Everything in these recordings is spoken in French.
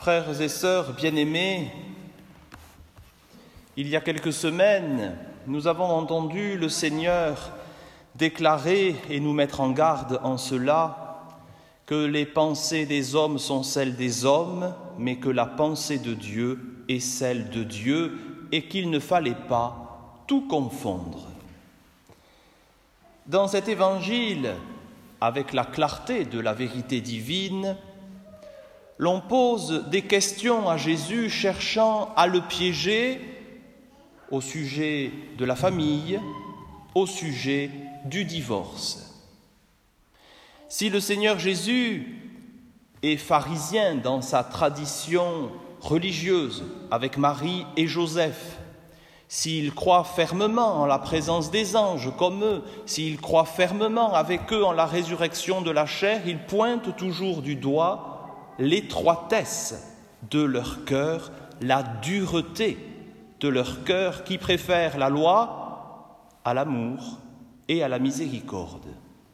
Frères et sœurs bien-aimés, il y a quelques semaines, nous avons entendu le Seigneur déclarer et nous mettre en garde en cela que les pensées des hommes sont celles des hommes, mais que la pensée de Dieu est celle de Dieu et qu'il ne fallait pas tout confondre. Dans cet évangile, avec la clarté de la vérité divine, l'on pose des questions à Jésus cherchant à le piéger au sujet de la famille, au sujet du divorce. Si le Seigneur Jésus est pharisien dans sa tradition religieuse avec Marie et Joseph, s'il croit fermement en la présence des anges comme eux, s'il croit fermement avec eux en la résurrection de la chair, il pointe toujours du doigt l'étroitesse de leur cœur, la dureté de leur cœur qui préfère la loi à l'amour et à la miséricorde.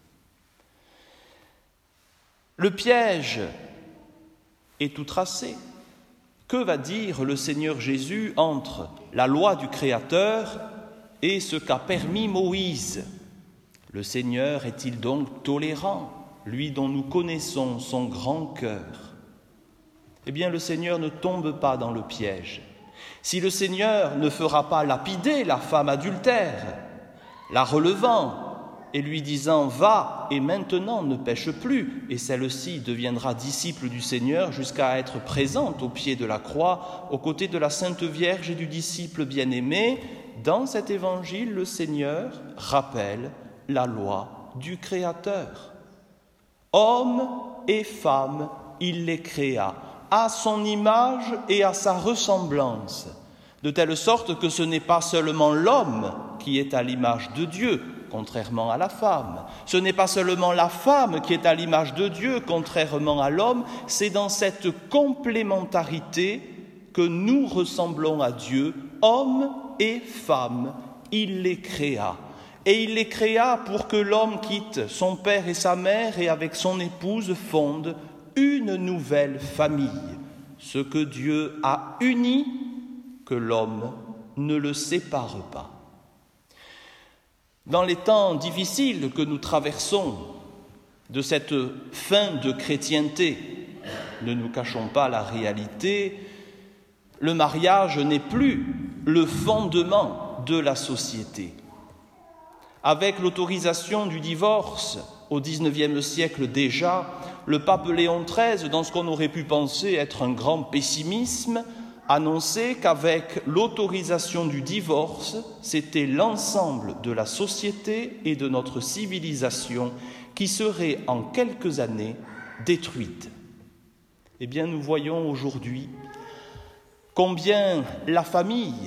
Le piège est tout tracé. Que va dire le Seigneur Jésus entre la loi du Créateur et ce qu'a permis Moïse? Le Seigneur est-il donc tolérant, lui dont nous connaissons son grand cœur? Eh bien, le Seigneur ne tombe pas dans le piège. Si le Seigneur ne fera pas lapider la femme adultère, la relevant et lui disant « Va et maintenant ne pêche plus », et celle-ci deviendra disciple du Seigneur jusqu'à être présente au pied de la croix, aux côtés de la Sainte Vierge et du disciple bien-aimé, dans cet évangile, le Seigneur rappelle la loi du Créateur. Hommes et femmes, il les créa à son image et à sa ressemblance, de telle sorte que ce n'est pas seulement l'homme qui est à l'image de Dieu, contrairement à la femme. Ce n'est pas seulement la femme qui est à l'image de Dieu, contrairement à l'homme, c'est dans cette complémentarité que nous ressemblons à Dieu, hommes et femmes, il les créa. Et il les créa pour que l'homme quitte son père et sa mère et avec son épouse fonde une nouvelle famille. Ce que Dieu a uni, que l'homme ne le sépare pas. Dans les temps difficiles que nous traversons, de cette fin de chrétienté, ne nous cachons pas la réalité, le mariage n'est plus le fondement de la société. Avec l'autorisation du divorce, au XIXe siècle déjà, le pape Léon XIII, dans ce qu'on aurait pu penser être un grand pessimisme, annonçait qu'avec l'autorisation du divorce, c'était l'ensemble de la société et de notre civilisation qui serait en quelques années détruite. Eh bien, nous voyons aujourd'hui combien la famille,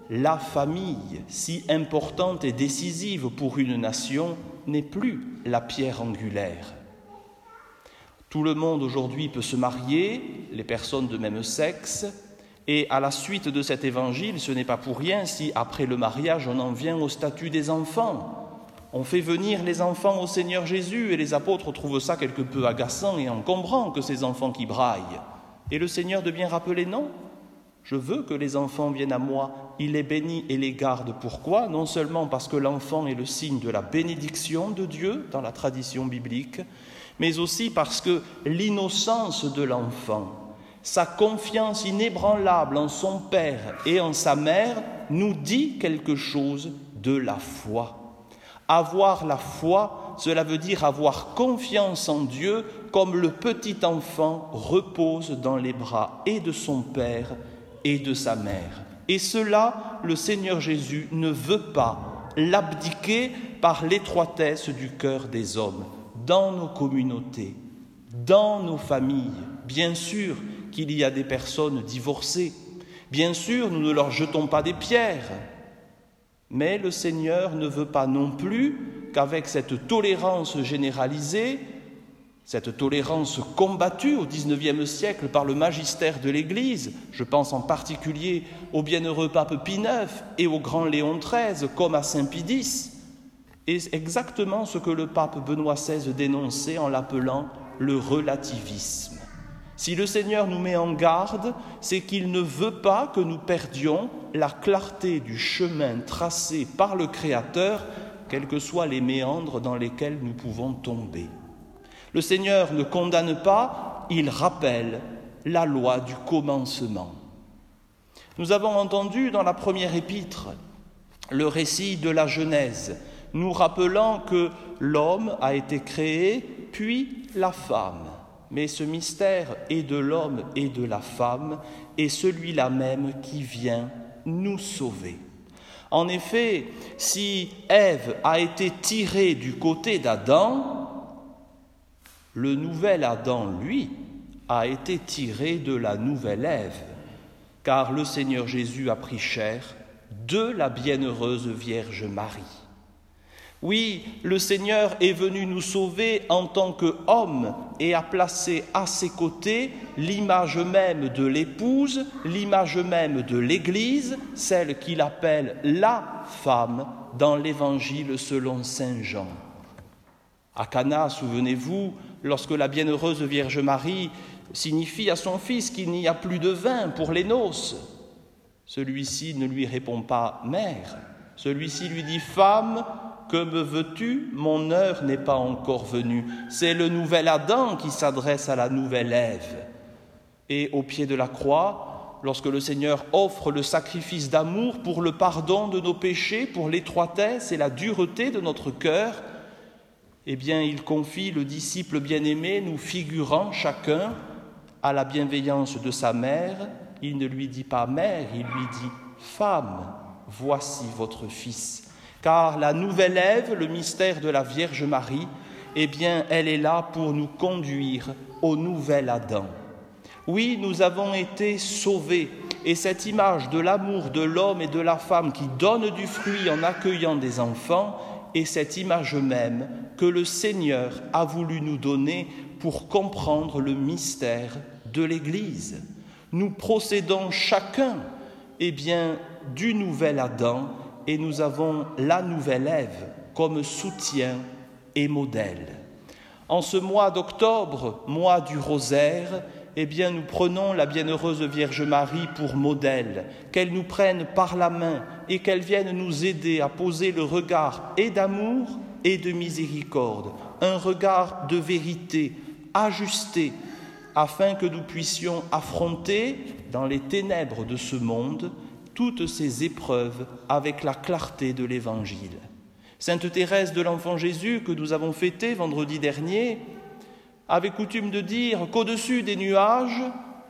si importante et décisive pour une nation, n'est plus la pierre angulaire. Tout le monde aujourd'hui peut se marier, les personnes de même sexe, et à la suite de cet évangile, ce n'est pas pour rien si, après le mariage, on en vient au statut des enfants. On fait venir les enfants au Seigneur Jésus, et les apôtres trouvent ça quelque peu agaçant et encombrant que ces enfants qui braillent. Et le Seigneur de bien rappeler, non, je veux que les enfants viennent à moi, il les bénit et les garde. Pourquoi? Non seulement parce que l'enfant est le signe de la bénédiction de Dieu dans la tradition biblique, mais aussi parce que l'innocence de l'enfant, sa confiance inébranlable en son père et en sa mère nous dit quelque chose de la foi. Avoir la foi, cela veut dire avoir confiance en Dieu comme le petit enfant repose dans les bras et de son père et de sa mère. Et cela, le Seigneur Jésus ne veut pas l'abdiquer par l'étroitesse du cœur des hommes, dans nos communautés, dans nos familles. Bien sûr qu'il y a des personnes divorcées, bien sûr nous ne leur jetons pas des pierres, mais le Seigneur ne veut pas non plus qu'avec cette tolérance généralisée, cette tolérance combattue au XIXe siècle par le magistère de l'Église, je pense en particulier au bienheureux pape Pie IX et au grand Léon XIII comme à Saint Pie X, est exactement ce que le pape Benoît XVI dénonçait en l'appelant le relativisme. Si le Seigneur nous met en garde, c'est qu'il ne veut pas que nous perdions la clarté du chemin tracé par le Créateur, quels que soient les méandres dans lesquels nous pouvons tomber. Le Seigneur ne condamne pas, il rappelle la loi du commencement. Nous avons entendu dans la première épître le récit de la Genèse, nous rappelant que l'homme a été créé, puis la femme. Mais ce mystère est de l'homme et de la femme, et celui-là même qui vient nous sauver. En effet, si Ève a été tirée du côté d'Adam, le nouvel Adam, lui, a été tiré de la nouvelle Ève, car le Seigneur Jésus a pris chair de la bienheureuse Vierge Marie. Oui, le Seigneur est venu nous sauver en tant qu'homme et a placé à ses côtés l'image même de l'épouse, l'image même de l'Église, celle qu'il appelle la femme dans l'Évangile selon saint Jean. À Cana, souvenez-vous, lorsque la bienheureuse Vierge Marie signifie à son fils qu'il n'y a plus de vin pour les noces, celui-ci ne lui répond pas « mère », celui-ci lui dit « femme ». Que me veux-tu? Mon heure n'est pas encore venue. C'est le nouvel Adam qui s'adresse à la nouvelle Ève. Et au pied de la croix, lorsque le Seigneur offre le sacrifice d'amour pour le pardon de nos péchés, pour l'étroitesse et la dureté de notre cœur, eh bien, il confie le disciple bien-aimé, nous figurant chacun à la bienveillance de sa mère. Il ne lui dit pas « mère », il lui dit « femme, voici votre fils ». Car la nouvelle Ève, le mystère de la Vierge Marie, eh bien, elle est là pour nous conduire au nouvel Adam. Oui, nous avons été sauvés, et cette image de l'amour de l'homme et de la femme qui donne du fruit en accueillant des enfants est cette image même que le Seigneur a voulu nous donner pour comprendre le mystère de l'Église. Nous procédons chacun, eh bien, du nouvel Adam, et nous avons la nouvelle Ève comme soutien et modèle. En ce mois d'octobre, mois du rosaire, eh bien, nous prenons la bienheureuse Vierge Marie pour modèle, qu'elle nous prenne par la main et qu'elle vienne nous aider à poser le regard et d'amour et de miséricorde, un regard de vérité ajusté, afin que nous puissions affronter dans les ténèbres de ce monde toutes ces épreuves avec la clarté de l'Évangile. Sainte Thérèse de l'Enfant Jésus, que nous avons fêtée vendredi dernier, avait coutume de dire qu'au-dessus des nuages,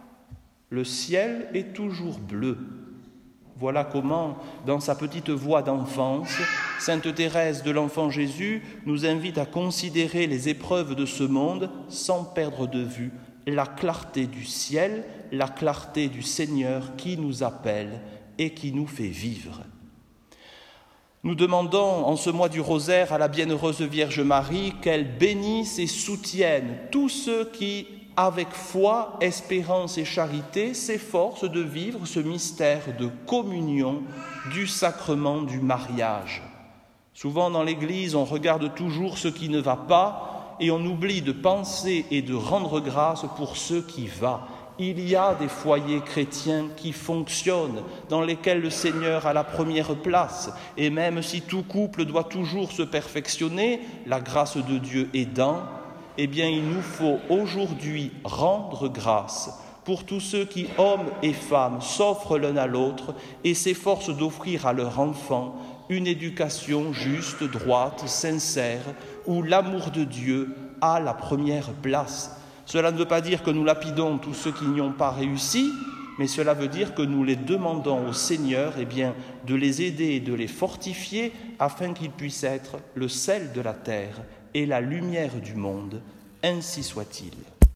le ciel est toujours bleu. Voilà comment, dans sa petite voix d'enfance, Sainte Thérèse de l'Enfant Jésus nous invite à considérer les épreuves de ce monde sans perdre de vue la clarté du ciel, la clarté du Seigneur qui nous appelle et qui nous fait vivre. Nous demandons en ce mois du rosaire à la bienheureuse Vierge Marie qu'elle bénisse et soutienne tous ceux qui, avec foi, espérance et charité, s'efforcent de vivre ce mystère de communion du sacrement du mariage. Souvent dans l'Église, on regarde toujours ce qui ne va pas et on oublie de penser et de rendre grâce pour ce qui va. Il y a des foyers chrétiens qui fonctionnent, dans lesquels le Seigneur a la première place. Et même si tout couple doit toujours se perfectionner, la grâce de Dieu aidant, eh bien il nous faut aujourd'hui rendre grâce pour tous ceux qui, hommes et femmes, s'offrent l'un à l'autre et s'efforcent d'offrir à leur enfant une éducation juste, droite, sincère, où l'amour de Dieu a la première place. Cela ne veut pas dire que nous lapidons tous ceux qui n'y ont pas réussi, mais cela veut dire que nous les demandons au Seigneur de les aider et de les fortifier afin qu'ils puissent être le sel de la terre et la lumière du monde. Ainsi soit-il.